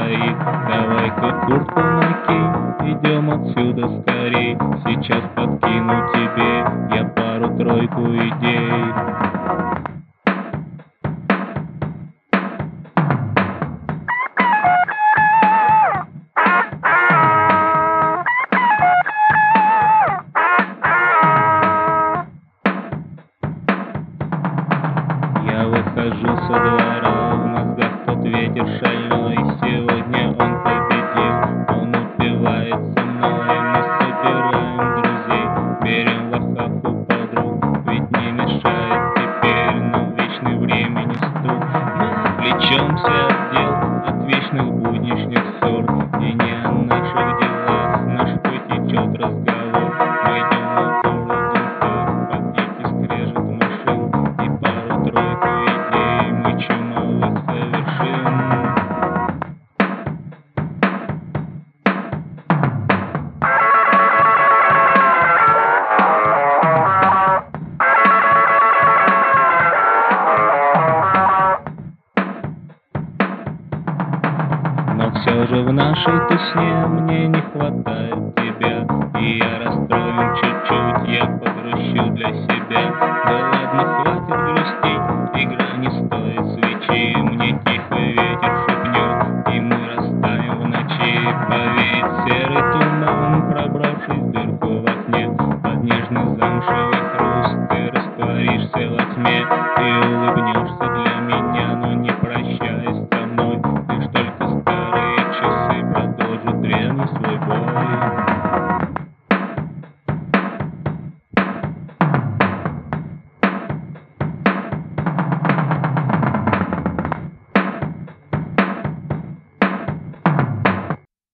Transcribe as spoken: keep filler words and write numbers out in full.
стоит. Давай-ка куртку накинь, идем отсюда скорей. Сейчас подкину тебе я пару-тройку идей. Я выхожу со двора, в мозгах тот ветер шальной. Сегодня он победил, он упивает со мной. Мы собираем друзей, берем в охапку подруг. Ведь не мешает теперь нам вечный времени стук. Мы отвлечемся от дел, от вечных будничных ссор. И не о наших делах наш путь течет разговор. Мы идем на городу, под дикий скрежет машин. И пару-тройку идей мы чумовых совершим. Но все же в нашей тусне мне не хватает тебя. И я расстроен чуть-чуть, я погрущу для себя. Да ладно, хватит грустить, игра не стоит свечи. Мне тихо ветер шепнет, и мы растаем в ночи. Повеет серый туман, пробравшись в дырку в окне. Под нежный замшевый хруст ты растворишься во тьме. Ты улыбнешься